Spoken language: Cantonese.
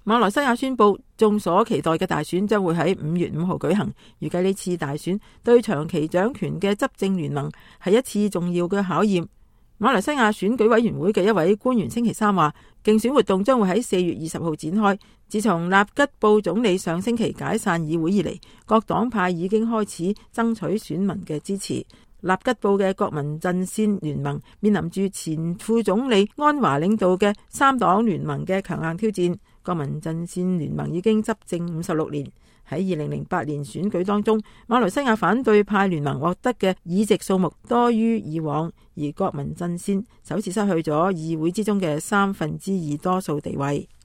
馬來西亞宣布，眾所期待嘅大選將會喺5月5號舉行。預計呢次大選對長期掌權嘅執政聯盟係一次重要嘅考驗。馬來西亞選舉委員會嘅一位官員星期三話，競選活動將會喺4月20號展開。自從納吉布總理上星期解散議會以嚟，各黨派已經開始爭取選民嘅支持。納吉布嘅國民陣線聯盟面臨住前副總理安華領導嘅3黨聯盟嘅強硬挑戰。國民陣線聯盟已經執政56年，喺2008年選舉當中，馬來西亞反對派聯盟獲得嘅議席數目多於以往，而國民陣線首次失去咗議會之中嘅2/3多數地位。